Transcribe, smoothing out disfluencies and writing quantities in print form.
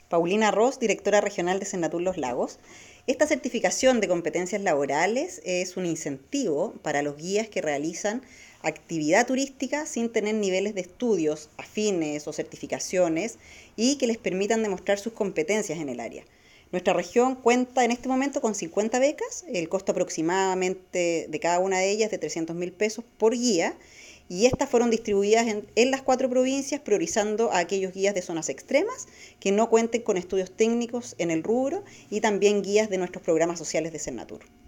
Paulina Ross, directora regional de Senatur Los Lagos. Esta certificación de competencias laborales es un incentivo para los guías que realizan actividad turística sin tener niveles de estudios afines o certificaciones y que les permitan demostrar sus competencias en el área. Nuestra región cuenta en este momento con 50 becas, el costo aproximadamente de cada una de ellas es de 300.000 pesos por guía, y estas fueron distribuidas en las 4 provincias, priorizando a aquellos guías de zonas extremas que no cuenten con estudios técnicos en el rubro y también guías de nuestros programas sociales de Senatur.